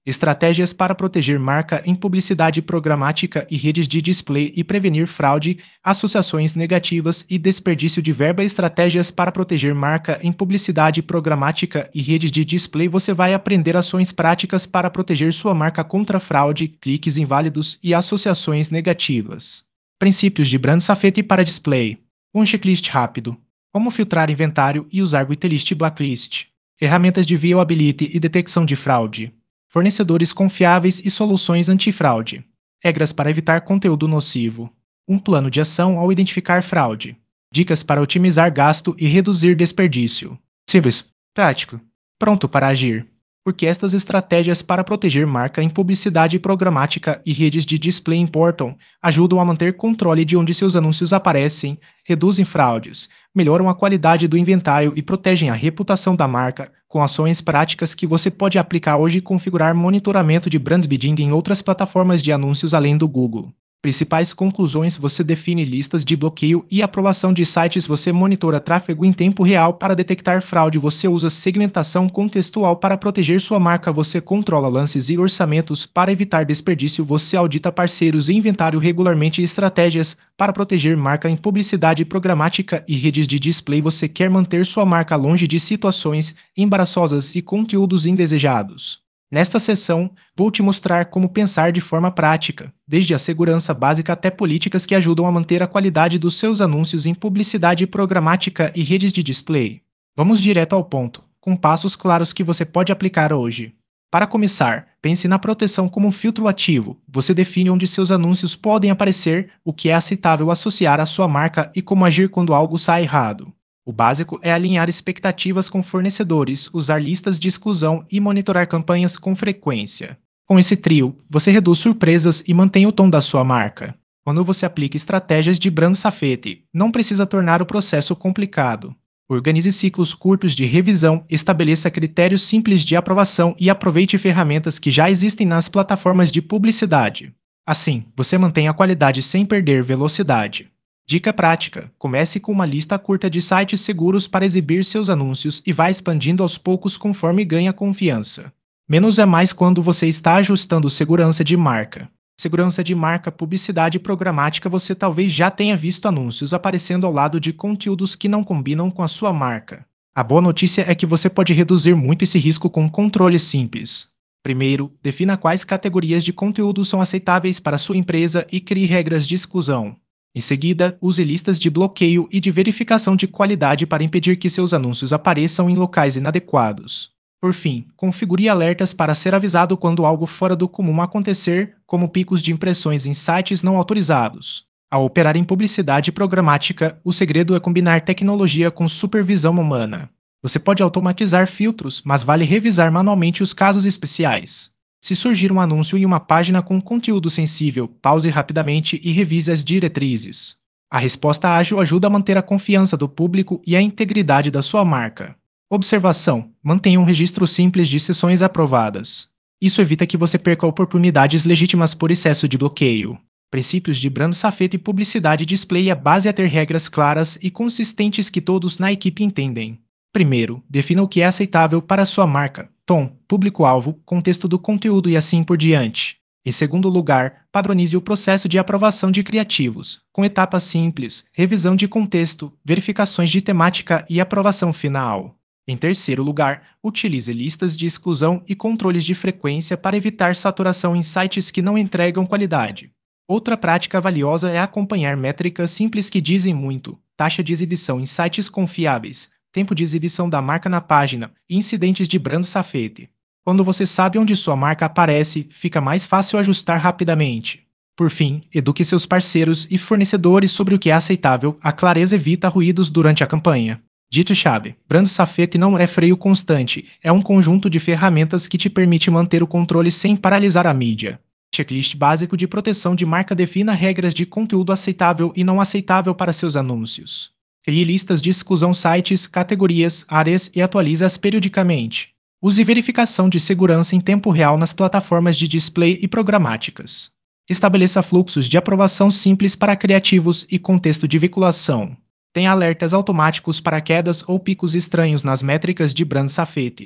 Estratégias para proteger marca em publicidade programática e redes de display e prevenir fraude, associações negativas e desperdício de verba. Estratégias para proteger marca em publicidade programática e redes de display. Você vai aprender ações práticas para proteger sua marca contra fraude, cliques inválidos e associações negativas. Princípios de Brand Safety para display. Um checklist rápido. Como filtrar inventário e usar whitelist e blacklist. Ferramentas de viewability e detecção de fraude. Fornecedores confiáveis e soluções antifraude. Regras para evitar conteúdo nocivo. Um plano de ação ao identificar fraude. Dicas para otimizar gasto e reduzir desperdício. Simples, prático, pronto para agir. Porque estas estratégias para proteger marca em publicidade programática e redes de display importam, ajudam a manter controle de onde seus anúncios aparecem, reduzem fraudes, melhoram a qualidade do inventário e protegem a reputação da marca, com ações práticas que você pode aplicar hoje e configurar monitoramento de brand bidding em outras plataformas de anúncios além do Google. Principais conclusões: você define listas de bloqueio e aprovação de sites, você monitora tráfego em tempo real para detectar fraude, você usa segmentação contextual para proteger sua marca, você controla lances e orçamentos para evitar desperdício, você audita parceiros e inventário regularmente. Estratégias para proteger marca em publicidade programática e redes de display. Você quer manter sua marca longe de situações embaraçosas e conteúdos indesejados. Nesta sessão, vou te mostrar como pensar de forma prática, desde a segurança básica até políticas que ajudam a manter a qualidade dos seus anúncios em publicidade programática e redes de display. Vamos direto ao ponto, com passos claros que você pode aplicar hoje. Para começar, pense na proteção como um filtro ativo. Você define onde seus anúncios podem aparecer, o que é aceitável associar à sua marca e como agir quando algo sai errado. O básico é alinhar expectativas com fornecedores, usar listas de exclusão e monitorar campanhas com frequência. Com esse trio, você reduz surpresas e mantém o tom da sua marca. Quando você aplica estratégias de Brand Safety, não precisa tornar o processo complicado. Organize ciclos curtos de revisão, estabeleça critérios simples de aprovação e aproveite ferramentas que já existem nas plataformas de publicidade. Assim, você mantém a qualidade sem perder velocidade. Dica prática: comece com uma lista curta de sites seguros para exibir seus anúncios e vá expandindo aos poucos conforme ganha confiança. Menos é mais quando você está ajustando segurança de marca. Segurança de marca, publicidade programática. Você talvez já tenha visto anúncios aparecendo ao lado de conteúdos que não combinam com a sua marca. A boa notícia é que você pode reduzir muito esse risco com um controle simples. Primeiro, defina quais categorias de conteúdo são aceitáveis para sua empresa e crie regras de exclusão. Em seguida, use listas de bloqueio e de verificação de qualidade para impedir que seus anúncios apareçam em locais inadequados. Por fim, configure alertas para ser avisado quando algo fora do comum acontecer, como picos de impressões em sites não autorizados. Ao operar em publicidade programática, o segredo é combinar tecnologia com supervisão humana. Você pode automatizar filtros, mas vale revisar manualmente os casos especiais. Se surgir um anúncio em uma página com conteúdo sensível, pause rapidamente e revise as diretrizes. A resposta ágil ajuda a manter a confiança do público e a integridade da sua marca. Observação: mantenha um registro simples de sessões aprovadas. Isso evita que você perca oportunidades legítimas por excesso de bloqueio. Princípios de Brand Safety e publicidade display. A base é ter regras claras e consistentes que todos na equipe entendem. Primeiro, defina o que é aceitável para a sua marca: tom, público-alvo, contexto do conteúdo e assim por diante. Em segundo lugar, padronize o processo de aprovação de criativos, com etapas simples, revisão de contexto, verificações de temática e aprovação final. Em terceiro lugar, utilize listas de exclusão e controles de frequência para evitar saturação em sites que não entregam qualidade. Outra prática valiosa é acompanhar métricas simples que dizem muito: taxa de exibição em sites confiáveis, tempo de exibição da marca na página e incidentes de Brand Safety. Quando você sabe onde sua marca aparece, fica mais fácil ajustar rapidamente. Por fim, eduque seus parceiros e fornecedores sobre o que é aceitável. A clareza evita ruídos durante a campanha. Dito-chave: Brand Safety não é freio constante, é um conjunto de ferramentas que te permite manter o controle sem paralisar a mídia. Checklist básico de proteção de marca: defina regras de conteúdo aceitável e não aceitável para seus anúncios. Crie listas de exclusão, sites, categorias, áreas e atualize-as periodicamente. Use verificação de segurança em tempo real nas plataformas de display e programáticas. Estabeleça fluxos de aprovação simples para criativos e contexto de vinculação. Tenha alertas automáticos para quedas ou picos estranhos nas métricas de Brand Safety.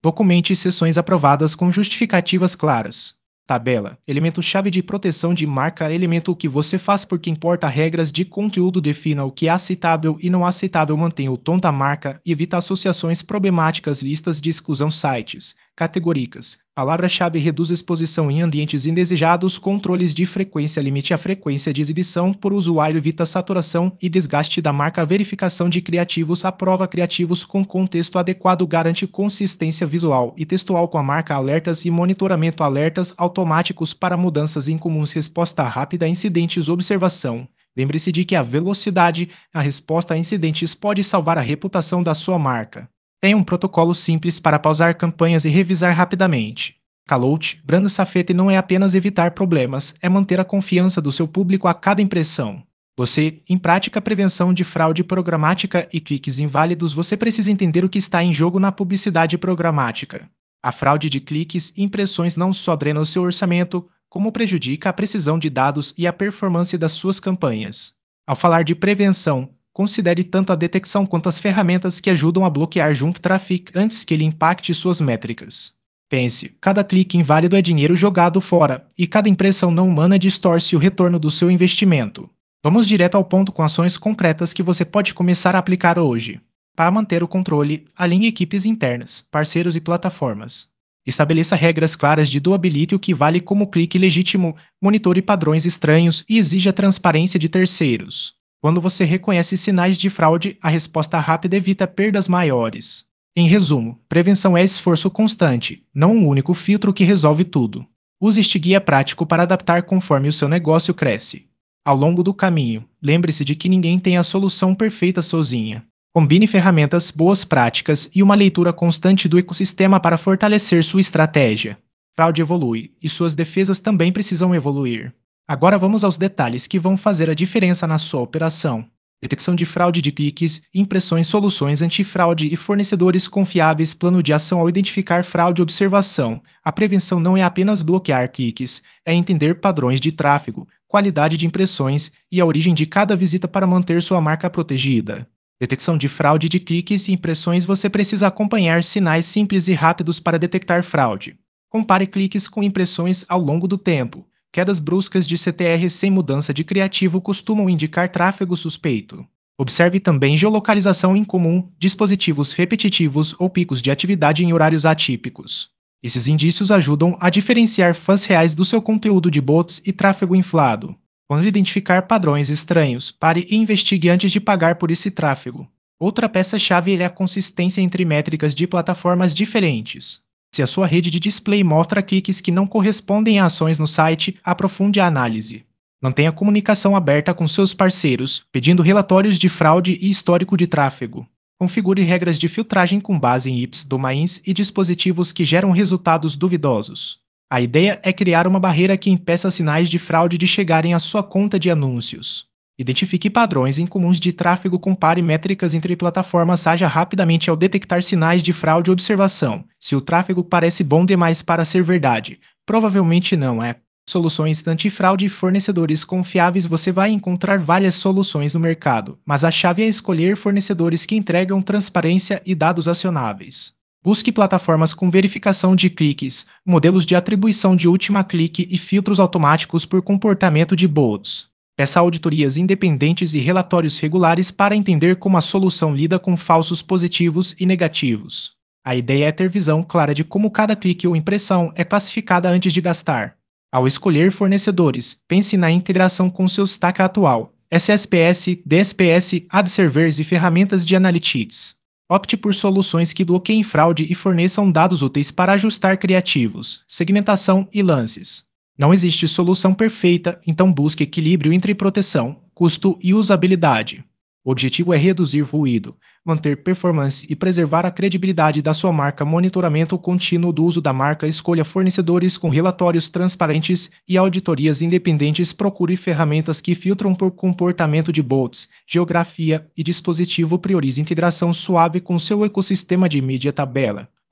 Documente seções aprovadas com justificativas claras. Tabela. Elemento-chave de proteção de marca. Elemento o que você faz porque importa regras de conteúdo. Defina o que é aceitável e não aceitável. Mantenha o tom da marca. Evita associações problemáticas. Listas de exclusão. Sites categóricas. Palavra-chave reduz exposição em ambientes indesejados. Controles de frequência. Limite a frequência de exibição por usuário. Evita saturação e desgaste da marca. Verificação de criativos. Aprova criativos com contexto adequado. Garante consistência visual e textual com a marca. Alertas e monitoramento. Alertas automáticos para mudanças incomuns. Resposta rápida a incidentes. Observação. Lembre-se de que a velocidade, a resposta a incidentes pode salvar a reputação da sua marca. Tem um protocolo simples para pausar campanhas e revisar rapidamente. Callout, Brando Safety não é apenas evitar problemas, é manter a confiança do seu público a cada impressão. Você, em prática prevenção de fraude programática e cliques inválidos, você precisa entender o que está em jogo na publicidade programática. A fraude de cliques e impressões não só drena o seu orçamento, como prejudica a precisão de dados e a performance das suas campanhas. Ao falar de prevenção, considere tanto a detecção quanto as ferramentas que ajudam a bloquear junk traffic antes que ele impacte suas métricas. Pense, cada clique inválido é dinheiro jogado fora, e cada impressão não humana distorce o retorno do seu investimento. Vamos direto ao ponto com ações concretas que você pode começar a aplicar hoje. Para manter o controle, alinhe equipes internas, parceiros e plataformas. Estabeleça regras claras de doability, o que vale como clique legítimo, monitore padrões estranhos e exija transparência de terceiros. Quando você reconhece sinais de fraude, a resposta rápida evita perdas maiores. Em resumo, prevenção é esforço constante, não um único filtro que resolve tudo. Use este guia prático para adaptar conforme o seu negócio cresce. Ao longo do caminho, lembre-se de que ninguém tem a solução perfeita sozinha. Combine ferramentas, boas práticas e uma leitura constante do ecossistema para fortalecer sua estratégia. Fraude evolui, e suas defesas também precisam evoluir. Agora vamos aos detalhes que vão fazer a diferença na sua operação. Detecção de fraude de cliques, impressões, soluções antifraude e fornecedores confiáveis. Plano de ação ao identificar fraude. Observação. A prevenção não é apenas bloquear cliques, é entender padrões de tráfego, qualidade de impressões e a origem de cada visita para manter sua marca protegida. Detecção de fraude de cliques e impressões. Você precisa acompanhar sinais simples e rápidos para detectar fraude. Compare cliques com impressões ao longo do tempo. Quedas bruscas de CTR sem mudança de criativo costumam indicar tráfego suspeito. Observe também geolocalização incomum, dispositivos repetitivos ou picos de atividade em horários atípicos. Esses indícios ajudam a diferenciar fãs reais do seu conteúdo de bots e tráfego inflado. Quando identificar padrões estranhos, pare e investigue antes de pagar por esse tráfego. Outra peça-chave é a consistência entre métricas de plataformas diferentes. Se a sua rede de display mostra cliques que não correspondem a ações no site, aprofunde a análise. Mantenha comunicação aberta com seus parceiros, pedindo relatórios de fraude e histórico de tráfego. Configure regras de filtragem com base em IPs, domains e dispositivos que geram resultados duvidosos. A ideia é criar uma barreira que impeça sinais de fraude de chegarem à sua conta de anúncios. Identifique padrões incomuns de tráfego, compare métricas entre plataformas, haja rapidamente ao detectar sinais de fraude. Observação. Se o tráfego parece bom demais para ser verdade, provavelmente não é. Soluções antifraude e fornecedores confiáveis. Você vai encontrar várias soluções no mercado, mas a chave é escolher fornecedores que entregam transparência e dados acionáveis. Busque plataformas com verificação de cliques, modelos de atribuição de última clique e filtros automáticos por comportamento de bots. Peça auditorias independentes e relatórios regulares para entender como a solução lida com falsos positivos e negativos. A ideia é ter visão clara de como cada clique ou impressão é classificada antes de gastar. Ao escolher fornecedores, pense na integração com seu stack atual, SSPS, DSPS, ad servers e ferramentas de analytics. Opte por soluções que bloqueiem fraude e forneçam dados úteis para ajustar criativos, segmentação e lances. Não existe solução perfeita, então busque equilíbrio entre proteção, custo e usabilidade. O objetivo é reduzir ruído, manter performance e preservar a credibilidade da sua marca. Monitoramento contínuo do uso da marca. Escolha fornecedores com relatórios transparentes e auditorias independentes. Procure ferramentas que filtram por comportamento de bots, geografia e dispositivo. Priorize integração suave com seu ecossistema de mídia. Tabela.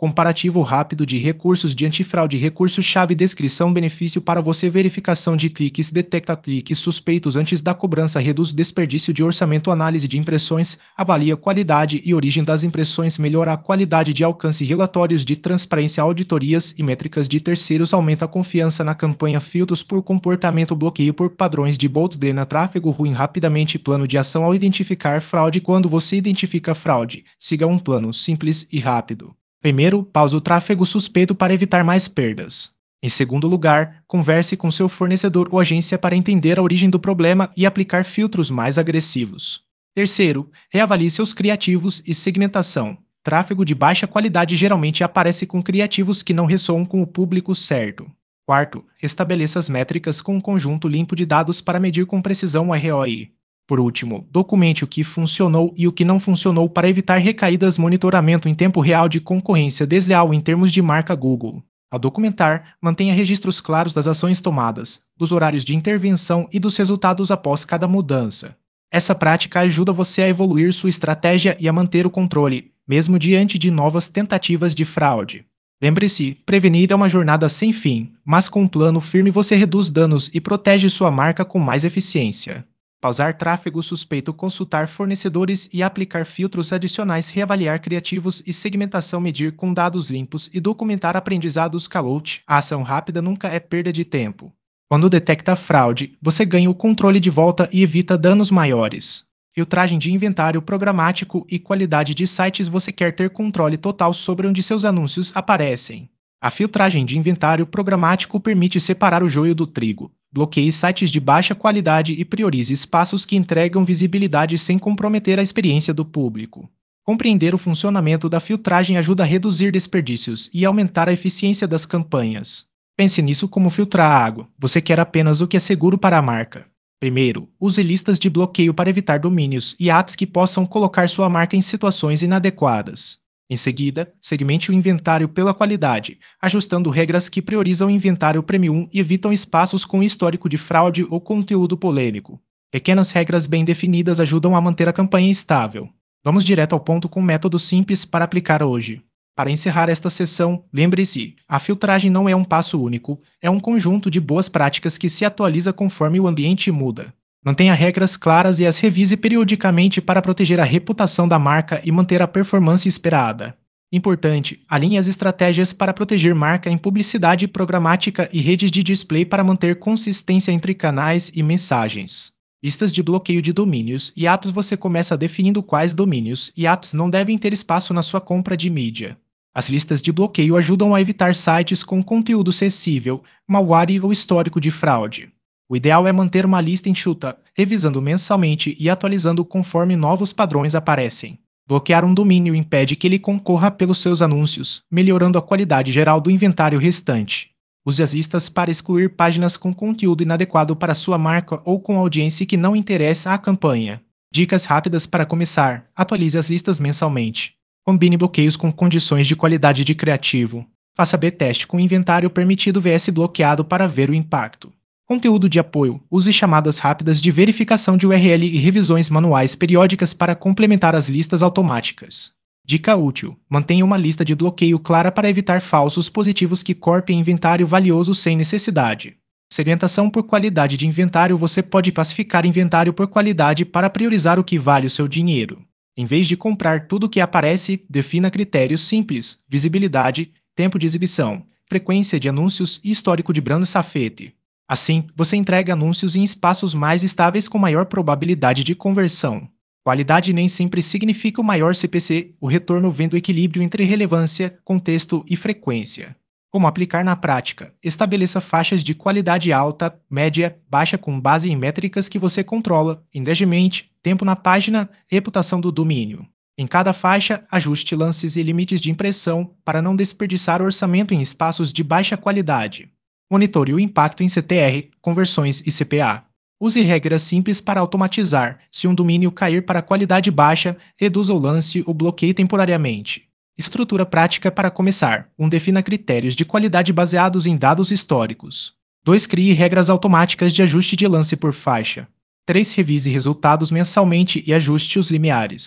comparativo rápido de recursos de antifraude, recurso-chave, descrição, benefício para você, verificação de cliques, detecta cliques suspeitos antes da cobrança, reduz desperdício de orçamento, análise de impressões, avalia qualidade e origem das impressões, melhora a qualidade de alcance, relatórios de transparência, auditorias e métricas de terceiros, aumenta a confiança na campanha, filtros por comportamento, bloqueio por padrões de bots, drena tráfego ruim rapidamente, plano de ação ao identificar fraude. Quando você identifica fraude, siga um plano simples e rápido. Primeiro, pause o tráfego suspeito para evitar mais perdas. Em segundo lugar, converse com seu fornecedor ou agência para entender a origem do problema e aplicar filtros mais agressivos. Terceiro, reavalie seus criativos e segmentação. Tráfego de baixa qualidade geralmente aparece com criativos que não ressoam com o público certo. Quarto, estabeleça as métricas com um conjunto limpo de dados para medir com precisão o ROI. Por último, documente o que funcionou e o que não funcionou para evitar recaídas. Monitoramento em tempo real de concorrência desleal em termos de marca Google. Ao documentar, mantenha registros claros das ações tomadas, dos horários de intervenção e dos resultados após cada mudança. Essa prática ajuda você a evoluir sua estratégia e a manter o controle, mesmo diante de novas tentativas de fraude. Lembre-se, prevenir é uma jornada sem fim, mas com um plano firme você reduz danos e protege sua marca com mais eficiência. Pausar tráfego suspeito, consultar fornecedores e aplicar filtros adicionais, reavaliar criativos e segmentação, medir com dados limpos e documentar aprendizados. Calout. A ação rápida nunca é perda de tempo. Quando detecta fraude, você ganha o controle de volta e evita danos maiores. Filtragem de inventário programático e qualidade de sites. Você quer ter controle total sobre onde seus anúncios aparecem. A filtragem de inventário programático permite separar o joio do trigo. Bloqueie sites de baixa qualidade e priorize espaços que entregam visibilidade sem comprometer a experiência do público. Compreender o funcionamento da filtragem ajuda a reduzir desperdícios e aumentar a eficiência das campanhas. Pense nisso como filtrar água. Você quer apenas o que é seguro para a marca. Primeiro, use listas de bloqueio para evitar domínios e apps que possam colocar sua marca em situações inadequadas. Em seguida, segmente o inventário pela qualidade, ajustando regras que priorizam o inventário premium e evitam espaços com histórico de fraude ou conteúdo polêmico. Pequenas regras bem definidas ajudam a manter a campanha estável. Vamos direto ao ponto com métodos simples para aplicar hoje. Para encerrar esta sessão, lembre-se, a filtragem não é um passo único, é um conjunto de boas práticas que se atualiza conforme o ambiente muda. Mantenha regras claras e as revise periodicamente para proteger a reputação da marca e manter a performance esperada. Importante, alinhe as estratégias para proteger marca em publicidade programática e redes de display para manter consistência entre canais e mensagens. Listas de bloqueio de domínios e apps. Você começa definindo quais domínios e apps não devem ter espaço na sua compra de mídia. As listas de bloqueio ajudam a evitar sites com conteúdo sensível, malware ou histórico de fraude. O ideal é manter uma lista enxuta, revisando mensalmente e atualizando conforme novos padrões aparecem. Bloquear um domínio impede que ele concorra pelos seus anúncios, melhorando a qualidade geral do inventário restante. Use as listas para excluir páginas com conteúdo inadequado para sua marca ou com audiência que não interessa à campanha. Dicas rápidas para começar: atualize as listas mensalmente. Combine bloqueios com condições de qualidade de criativo. Faça B-teste com inventário permitido vs bloqueado para ver o impacto. Conteúdo de apoio. Use chamadas rápidas de verificação de URL e revisões manuais periódicas para complementar as listas automáticas. Dica útil. Mantenha uma lista de bloqueio clara para evitar falsos positivos que corpem inventário valioso sem necessidade. Segmentação por qualidade de inventário. Você pode classificar inventário por qualidade para priorizar o que vale o seu dinheiro. Em vez de comprar tudo o que aparece, defina critérios simples: visibilidade, tempo de exibição, frequência de anúncios e histórico de brand safety. Assim, você entrega anúncios em espaços mais estáveis com maior probabilidade de conversão. Qualidade nem sempre significa o maior CPC, o retorno vendo o equilíbrio entre relevância, contexto e frequência. Como aplicar na prática? Estabeleça faixas de qualidade alta, média, baixa com base em métricas que você controla: engagement, tempo na página, reputação do domínio. Em cada faixa, ajuste lances e limites de impressão para não desperdiçar orçamento em espaços de baixa qualidade. Monitore o impacto em CTR, conversões e CPA. Use regras simples para automatizar. Se um domínio cair para qualidade baixa, reduza o lance ou bloqueie temporariamente. Estrutura prática para começar. 1. Defina critérios de qualidade baseados em dados históricos. 2. Crie regras automáticas de ajuste de lance por faixa. 3. Revise resultados mensalmente e ajuste os limiares.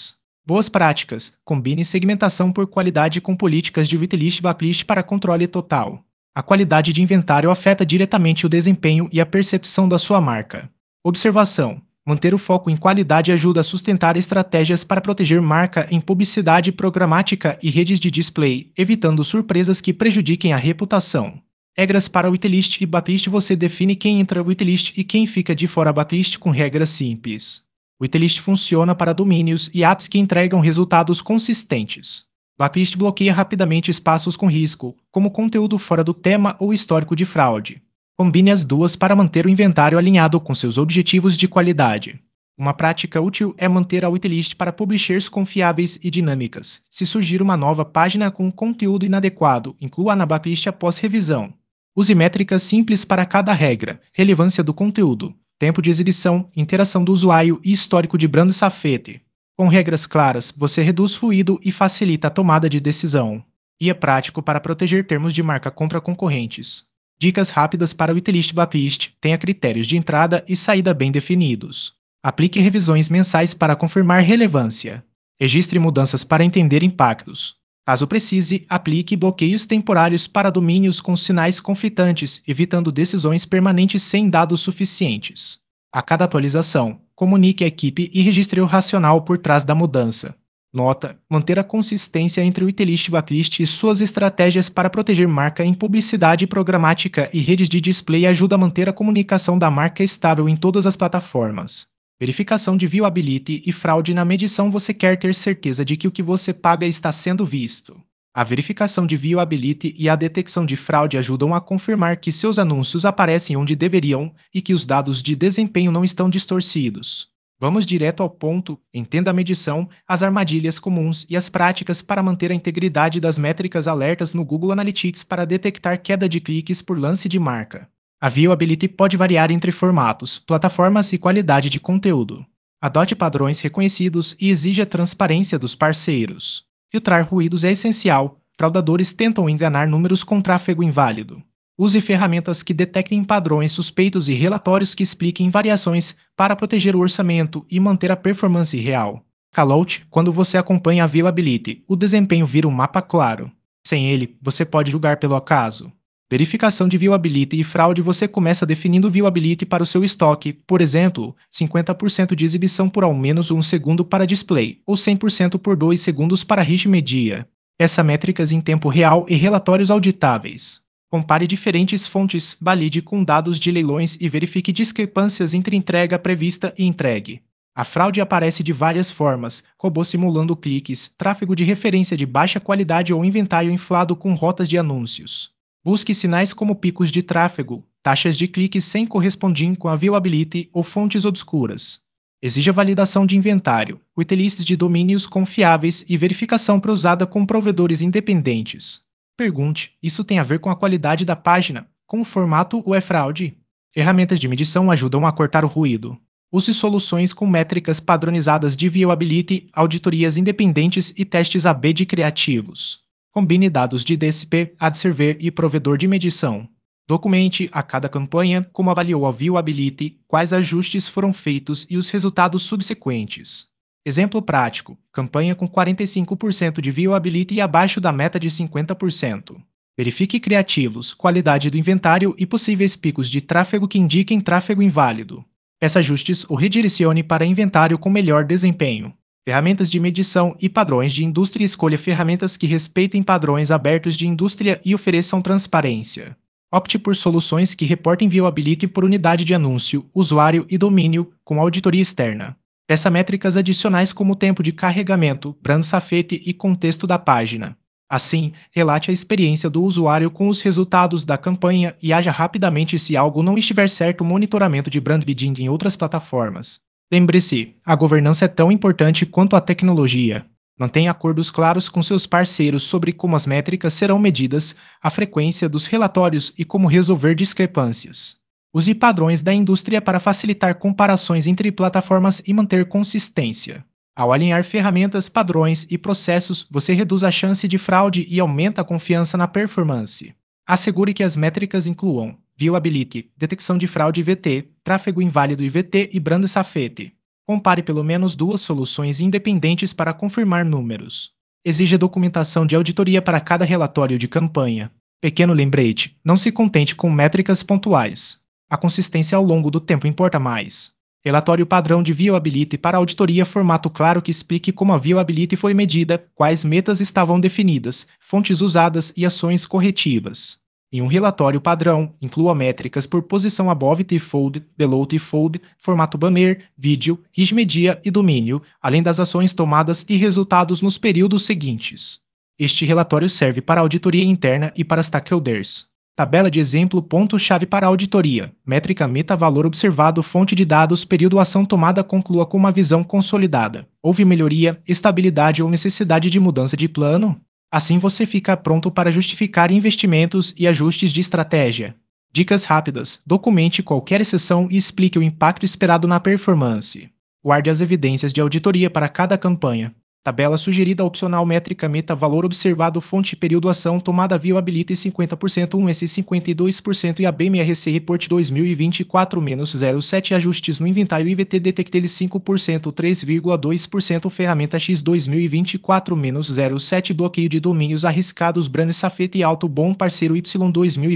Boas práticas. Combine segmentação por qualidade com políticas de whitelist e blacklist para controle total. A qualidade de inventário afeta diretamente o desempenho e a percepção da sua marca. Observação. Manter o foco em qualidade ajuda a sustentar estratégias para proteger marca em publicidade programática e redes de display, evitando surpresas que prejudiquem a reputação. Regras para o whitelist e blacklist. Você define quem entra no whitelist e quem fica de fora. Blacklist com regras simples. O whitelist funciona para domínios e apps que entregam resultados consistentes. Blacklist bloqueia rapidamente espaços com risco, como conteúdo fora do tema ou histórico de fraude. Combine as duas para manter o inventário alinhado com seus objetivos de qualidade. Uma prática útil é manter a whitelist para publishers confiáveis e dinâmicas. Se surgir uma nova página com conteúdo inadequado, inclua-a na blacklist após revisão. Use métricas simples para cada regra: relevância do conteúdo, tempo de exibição, interação do usuário e histórico de brand safety. Com regras claras, você reduz ruído e facilita a tomada de decisão. E é prático para proteger termos de marca contra concorrentes. Dicas rápidas para o whitelist e blacklist. Tenha critérios de entrada e saída bem definidos. Aplique revisões mensais para confirmar relevância. Registre mudanças para entender impactos. Caso precise, aplique bloqueios temporários para domínios com sinais conflitantes, evitando decisões permanentes sem dados suficientes. A cada atualização, comunique à equipe e registre o racional por trás da mudança. Nota: manter a consistência entre o whitelist e blacklist e suas estratégias para proteger marca em publicidade programática e redes de display ajuda a manter a comunicação da marca estável em todas as plataformas. Verificação de viewability e fraude. Na medição, você quer ter certeza de que o que você paga está sendo visto. A verificação de viewability e a detecção de fraude ajudam a confirmar que seus anúncios aparecem onde deveriam e que os dados de desempenho não estão distorcidos. Vamos direto ao ponto. Entenda a medição, as armadilhas comuns e as práticas para manter a integridade das métricas. Alertas no Google Analytics para detectar queda de cliques por lance de marca. A viewability pode variar entre formatos, plataformas e qualidade de conteúdo. Adote padrões reconhecidos e exija a transparência dos parceiros. Filtrar ruídos é essencial. Fraudadores tentam enganar números com tráfego inválido. Use ferramentas que detectem padrões suspeitos e relatórios que expliquem variações para proteger o orçamento e manter a performance real. Callout: quando você acompanha a viewability, o desempenho vira um mapa claro. Sem ele, você pode julgar pelo acaso. Verificação de viewability e fraude. Você começa definindo viewability para o seu estoque, por exemplo, 50% de exibição por ao menos 1 segundo para display, ou 100% por 2 segundos para reach media. Peça métricas em tempo real e relatórios auditáveis. Compare diferentes fontes, valide com dados de leilões e verifique discrepâncias entre entrega prevista e entregue. A fraude aparece de várias formas: robô simulando cliques, tráfego de referência de baixa qualidade ou inventário inflado com rotas de anúncios. Busque sinais como picos de tráfego, taxas de cliques sem correspondem com a viewability ou fontes obscuras. Exija validação de inventário, whitelists de domínios confiáveis e verificação cruzada com provedores independentes. Pergunte: isso tem a ver com a qualidade da página, com o formato ou é fraude? Ferramentas de medição ajudam a cortar o ruído. Use soluções com métricas padronizadas de viewability, auditorias independentes e testes A/B de criativos. Combine dados de DSP, ad server e provedor de medição. Documente a cada campanha como avaliou a viewability, quais ajustes foram feitos e os resultados subsequentes. Exemplo prático: campanha com 45% de viewability e abaixo da meta de 50%. Verifique criativos, qualidade do inventário e possíveis picos de tráfego que indiquem tráfego inválido. Peça ajustes ou redirecione para inventário com melhor desempenho. Ferramentas de medição e padrões de indústria. Escolha ferramentas que respeitem padrões abertos de indústria e ofereçam transparência. Opte por soluções que reportem viewability por unidade de anúncio, usuário e domínio, com auditoria externa. Peça métricas adicionais como tempo de carregamento, brand safety e contexto da página. Assim, relate a experiência do usuário com os resultados da campanha e haja rapidamente se algo não estiver certo. Monitoramento de brand bidding em outras plataformas. Lembre-se, a governança é tão importante quanto a tecnologia. Mantenha acordos claros com seus parceiros sobre como as métricas serão medidas, a frequência dos relatórios e como resolver discrepâncias. Use padrões da indústria para facilitar comparações entre plataformas e manter consistência. Ao alinhar ferramentas, padrões e processos, você reduz a chance de fraude e aumenta a confiança na performance. Assegure que as métricas incluam viewability, detecção de fraude IVT, tráfego inválido IVT e brand safety. Compare pelo menos duas soluções independentes para confirmar números. Exija documentação de auditoria para cada relatório de campanha. Pequeno lembrete: não se contente com métricas pontuais. A consistência ao longo do tempo importa mais. Relatório padrão de viewability para auditoria, formato claro que explique como a viewability foi medida, quais metas estavam definidas, fontes usadas e ações corretivas. Em um relatório padrão, inclua métricas por posição above threshold, below threshold, formato banner, vídeo, media e domínio, além das ações tomadas e resultados nos períodos seguintes. Este relatório serve para auditoria interna e para stakeholders. Tabela de exemplo, ponto-chave para auditoria. Métrica meta, valor observado, fonte de dados, período, ação tomada, conclua com uma visão consolidada. Houve melhoria, estabilidade ou necessidade de mudança de plano? Assim você fica pronto para justificar investimentos e ajustes de estratégia. Dicas rápidas: documente qualquer exceção e explique o impacto esperado na performance. Guarde as evidências de auditoria para cada campanha. Tabela sugerida opcional, métrica meta, valor observado, fonte, período, ação tomada, viewability 50%, 1S 52% e ABMRC Report 2024-07, ajustes no inventário IVT Detectele 5%, 3,2%, ferramenta X 2024-07, bloqueio de domínios arriscados, Brand Safety Alto Bom Parceiro Y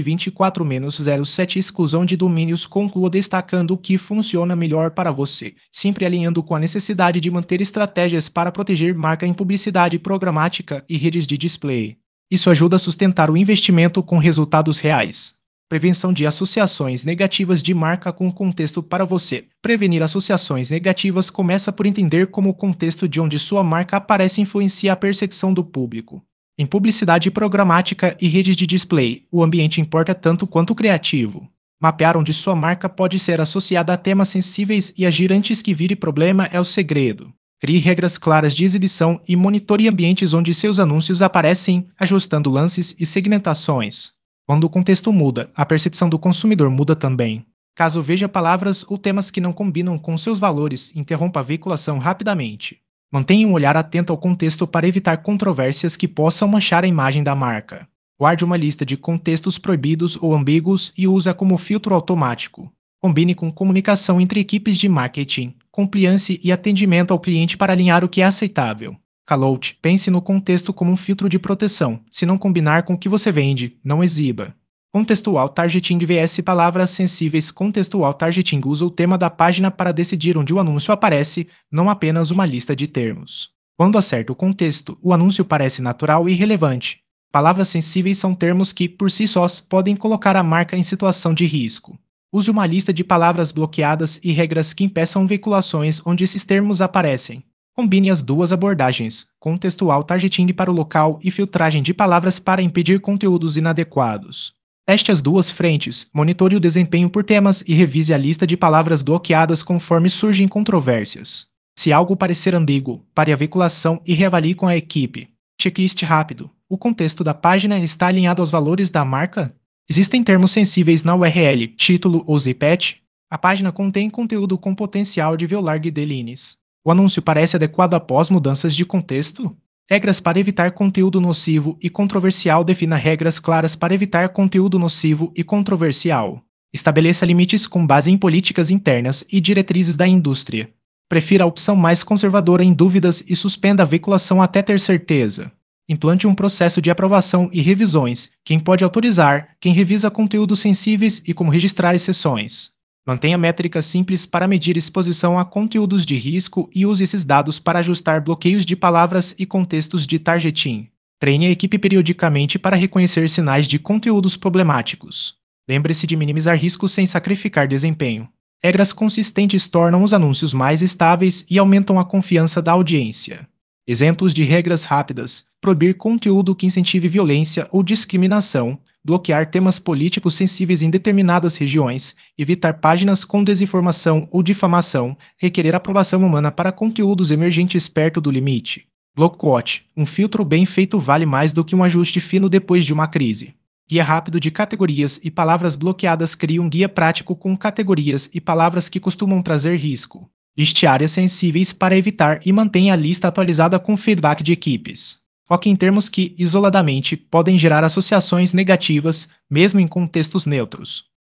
2024-07, exclusão de domínios, conclua destacando o que funciona melhor para você, sempre alinhando com a necessidade de manter estratégias para proteger marca em publicidade programática e redes de display. Isso ajuda a sustentar o investimento com resultados reais. Prevenção de associações negativas de marca com o contexto. Para você prevenir associações negativas, começa por entender como o contexto de onde sua marca aparece influencia a percepção do público. Em publicidade programática e redes de display, o ambiente importa tanto quanto o criativo. Mapear onde sua marca pode ser associada a temas sensíveis e agir antes que vire problema é o segredo. Crie regras claras de exibição e monitore ambientes onde seus anúncios aparecem, ajustando lances e segmentações. Quando o contexto muda, a percepção do consumidor muda também. Caso veja palavras ou temas que não combinam com seus valores, interrompa a veiculação rapidamente. Mantenha um olhar atento ao contexto para evitar controvérsias que possam manchar a imagem da marca. Guarde uma lista de contextos proibidos ou ambíguos e use-a como filtro automático. Combine com comunicação entre equipes de marketing, compliance e atendimento ao cliente para alinhar o que é aceitável. Callout: pense no contexto como um filtro de proteção. Se não combinar com o que você vende, não exiba. Contextual Targeting vs palavras sensíveis. Contextual Targeting usa o tema da página para decidir onde o anúncio aparece, não apenas uma lista de termos. Quando acerta o contexto, o anúncio parece natural e relevante. Palavras sensíveis são termos que, por si sós, podem colocar a marca em situação de risco. Use uma lista de palavras bloqueadas e regras que impeçam veiculações onde esses termos aparecem. Combine as duas abordagens, contextual targeting para o local e filtragem de palavras para impedir conteúdos inadequados. Teste as duas frentes, monitore o desempenho por temas e revise a lista de palavras bloqueadas conforme surgem controvérsias. Se algo parecer ambíguo, pare a veiculação e reavalie com a equipe. Checklist rápido: o contexto da página está alinhado aos valores da marca? Existem termos sensíveis na URL, título ou zipet? A página contém conteúdo com potencial de violar guidelines. O anúncio parece adequado após mudanças de contexto? Regras para evitar conteúdo nocivo e controversial. Defina regras claras para evitar conteúdo nocivo e controversial. Estabeleça limites com base em políticas internas e diretrizes da indústria. Prefira a opção mais conservadora em dúvidas e suspenda a veiculação até ter certeza. Implante um processo de aprovação e revisões, quem pode autorizar, quem revisa conteúdos sensíveis e como registrar exceções. Mantenha métricas simples para medir exposição a conteúdos de risco e use esses dados para ajustar bloqueios de palavras e contextos de targeting. Treine a equipe periodicamente para reconhecer sinais de conteúdos problemáticos. Lembre-se de minimizar riscos sem sacrificar desempenho. Regras consistentes tornam os anúncios mais estáveis e aumentam a confiança da audiência. Exemplos de regras rápidas: proibir conteúdo que incentive violência ou discriminação, bloquear temas políticos sensíveis em determinadas regiões, evitar páginas com desinformação ou difamação, requerer aprovação humana para conteúdos emergentes perto do limite. Blockquote: um filtro bem feito vale mais do que um ajuste fino depois de uma crise. Guia rápido de categorias e palavras bloqueadas. Crie um guia prático com categorias e palavras que costumam trazer risco. Liste áreas sensíveis para evitar e mantenha a lista atualizada com feedback de equipes. Foque em termos que, isoladamente, podem gerar associações negativas, mesmo em contextos neutros.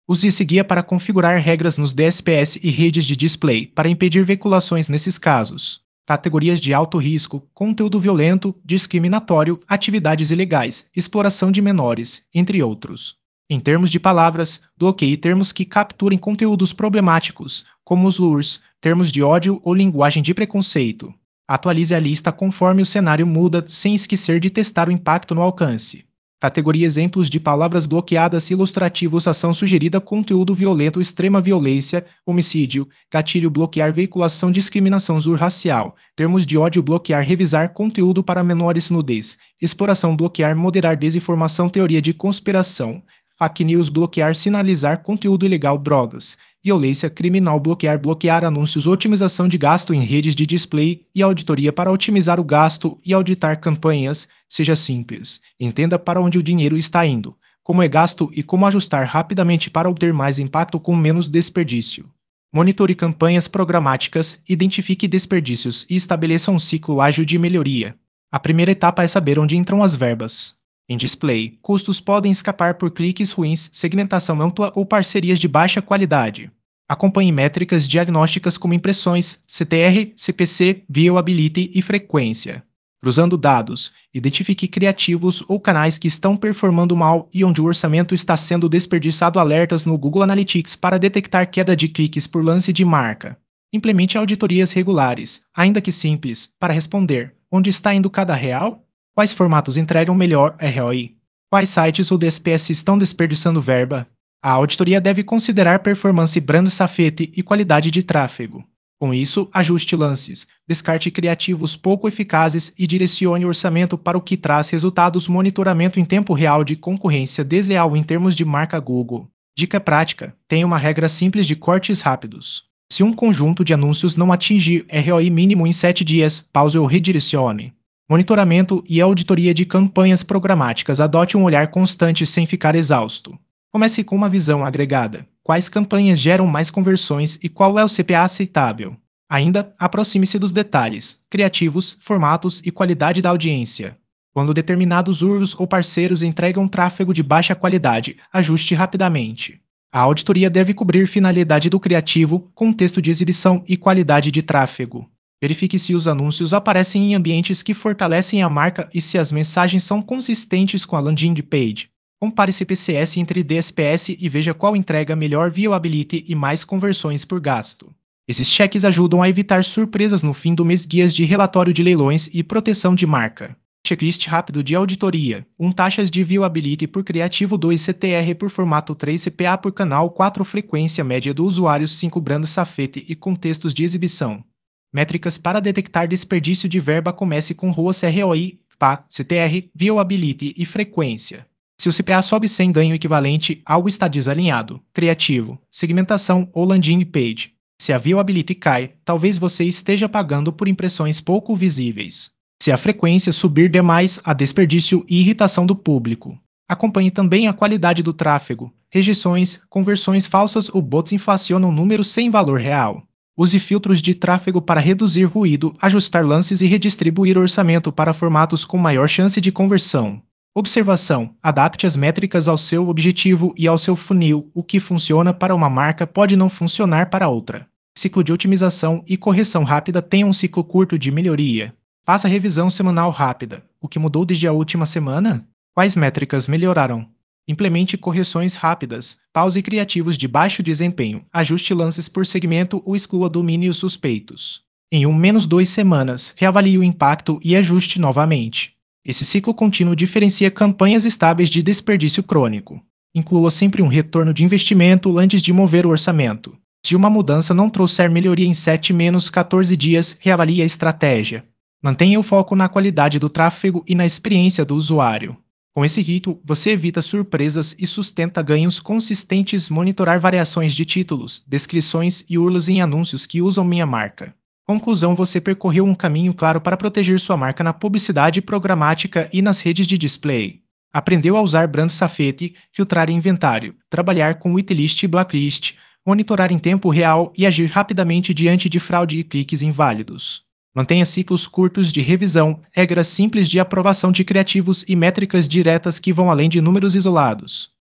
Use esse guia para configurar regras nos DSPS e redes de display para impedir veiculações nesses casos. Categorias de alto risco, conteúdo violento, discriminatório, atividades ilegais, exploração de menores, entre outros. Em termos de palavras, bloqueie termos que capturem conteúdos problemáticos, como os LURs, termos de ódio ou linguagem de preconceito. Atualize a lista conforme o cenário muda, sem esquecer de testar o impacto no alcance. Categoria exemplos de palavras bloqueadas ilustrativos ação sugerida conteúdo violento extrema violência, homicídio, gatilho bloquear veiculação discriminação racial, termos de ódio bloquear revisar conteúdo para menores nudez, exploração bloquear moderar desinformação teoria de conspiração, fake news bloquear sinalizar conteúdo ilegal drogas, violência criminal bloquear anúncios otimização de gasto em redes de display e auditoria para otimizar o gasto e auditar campanhas, seja simples. Entenda para onde o dinheiro está indo, como é gasto e como ajustar rapidamente para obter mais impacto com menos desperdício. Monitore campanhas programáticas, identifique desperdícios e estabeleça um ciclo ágil de melhoria. A primeira etapa é saber onde entram as verbas. Em display, custos podem escapar por cliques ruins, segmentação ampla ou parcerias de baixa qualidade. Acompanhe métricas diagnósticas como impressões, CTR, CPC, viewability e frequência. Cruzando dados, identifique criativos ou canais que estão performando mal e onde o orçamento está sendo desperdiçado. Alertas no Google Analytics para detectar queda de cliques por lance de marca. Implemente auditorias regulares, ainda que simples, para responder: onde está indo cada real? Quais formatos entregam melhor ROI? Quais sites ou DSPS estão desperdiçando verba? A auditoria deve considerar performance brand safety e qualidade de tráfego. Com isso, ajuste lances, descarte criativos pouco eficazes e direcione o orçamento para o que traz resultados. Monitoramento em tempo real de concorrência desleal em termos de marca Google. Dica prática: tenha uma regra simples de cortes rápidos. Se um conjunto de anúncios não atingir ROI mínimo em 7 dias, pause ou redirecione. Monitoramento e auditoria de campanhas programáticas. Adote um olhar constante sem ficar exausto. Comece com uma visão agregada. Quais campanhas geram mais conversões e qual é o CPA aceitável? Ainda, aproxime-se dos detalhes, criativos, formatos e qualidade da audiência. Quando determinados URLs ou parceiros entregam tráfego de baixa qualidade, ajuste rapidamente. A auditoria deve cobrir finalidade do criativo, contexto de exibição e qualidade de tráfego. Verifique se os anúncios aparecem em ambientes que fortalecem a marca e se as mensagens são consistentes com a landing page. Compare CPCS entre DSPS e veja qual entrega melhor viewability e mais conversões por gasto. Esses cheques ajudam a evitar surpresas no fim do mês. Guias de relatório de leilões e proteção de marca. Checklist rápido de auditoria. 1 taxas de viewability por criativo, 2 CTR por formato, 3 CPA por canal, 4 frequência média do usuário, 5 brand safety e contextos de exibição. Métricas para detectar desperdício de verba. Comece com ROAS, ROI, PA, CTR, viewability e frequência. Se o CPA sobe sem ganho equivalente, algo está desalinhado. Criativo, segmentação ou landing page. Se a viewability cai, talvez você esteja pagando por impressões pouco visíveis. Se a frequência subir demais, há desperdício e irritação do público. Acompanhe também a qualidade do tráfego. Rejeições, conversões falsas ou bots inflacionam números sem valor real. Use filtros de tráfego para reduzir ruído, ajustar lances e redistribuir orçamento para formatos com maior chance de conversão. Observação: adapte as métricas ao seu objetivo e ao seu funil. O que funciona para uma marca pode não funcionar para outra. Ciclo de otimização e correção rápida. Tenha um ciclo curto de melhoria. Faça revisão semanal rápida. O que mudou desde a última semana? Quais métricas melhoraram? Implemente correções rápidas. Pause criativos de baixo desempenho. Ajuste lances por segmento ou exclua domínios suspeitos. Em 1-2 semanas, reavalie o impacto e ajuste novamente. Esse ciclo contínuo diferencia campanhas estáveis de desperdício crônico. Inclua sempre um retorno de investimento antes de mover o orçamento. Se uma mudança não trouxer melhoria em 7-14 dias, reavalie a estratégia. Mantenha o foco na qualidade do tráfego e na experiência do usuário. Com esse rito, você evita surpresas e sustenta ganhos consistentes. Monitorar variações de títulos, descrições e URLs em anúncios que usam minha marca. Conclusão: você percorreu um caminho claro para proteger sua marca na publicidade programática e nas redes de display. Aprendeu a usar brand safety, filtrar inventário, trabalhar com whitelist e blacklist, monitorar em tempo real e agir rapidamente diante de fraude e cliques inválidos. Mantenha ciclos curtos de revisão, regras simples de aprovação de criativos e métricas diretas que vão além de números isolados.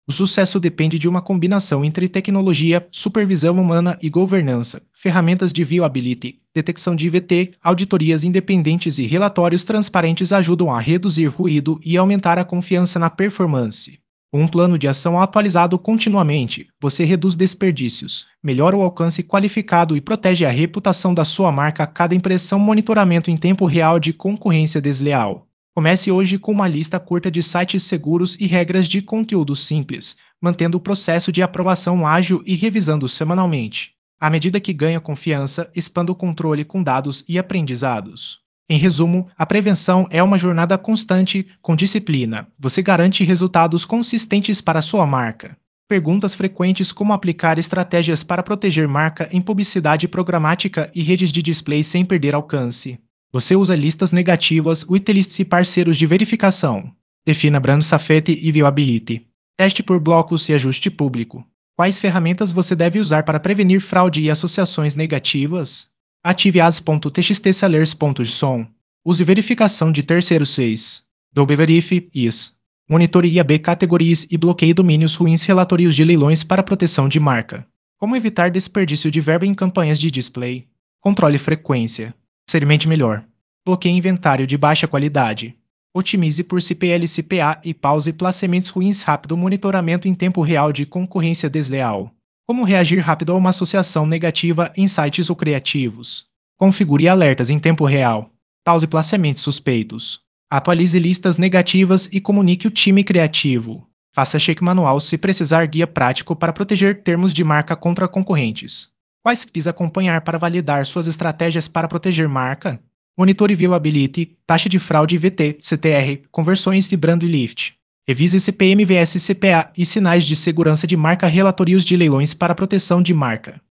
O sucesso depende de uma combinação entre tecnologia, supervisão humana e governança, ferramentas de viewability, detecção de IVT, auditorias independentes e relatórios transparentes ajudam a reduzir ruído e aumentar a confiança na performance. Com um plano de ação atualizado continuamente, você reduz desperdícios, melhora o alcance qualificado e protege a reputação da sua marca a cada impressão monitoramento em tempo real de concorrência desleal. Comece hoje com uma lista curta de sites seguros e regras de conteúdo simples, mantendo o processo de aprovação ágil e revisando semanalmente. À medida que ganha confiança, expanda o controle com dados e aprendizados. Em resumo, a prevenção é uma jornada constante, com disciplina. Você garante resultados consistentes para a sua marca. Perguntas frequentes como aplicar estratégias para proteger marca em publicidade programática e redes de display sem perder alcance. Você usa listas negativas, whitelists e parceiros de verificação. Defina brand safety e viewability. Teste por blocos e ajuste público. Quais ferramentas você deve usar para prevenir fraude e associações negativas? Ative ads.txtsellers.json. Use verificação de terceiros 6. Double Verify, IS. Monitore IAB categorias e bloqueie domínios ruins relatórios de leilões para proteção de marca. Como evitar desperdício de verba em campanhas de display? Controle frequência. Segmente melhor. Bloqueie inventário de baixa qualidade. Otimize por CPL-CPA e pause placamentos ruins rápido monitoramento em tempo real de concorrência desleal. Como reagir rápido a uma associação negativa em sites ou criativos? Configure alertas em tempo real. Pause placamentos suspeitos. Atualize listas negativas e comunique o time criativo. Faça check manual se precisar guia prático para proteger termos de marca contra concorrentes. Quais precisa acompanhar para validar suas estratégias para proteger marca? Monitore viewability, taxa de fraude IVT, CTR, conversões e brand lift. Revise CPM vs CPA e sinais de segurança de marca relatórios de leilões para proteção de marca.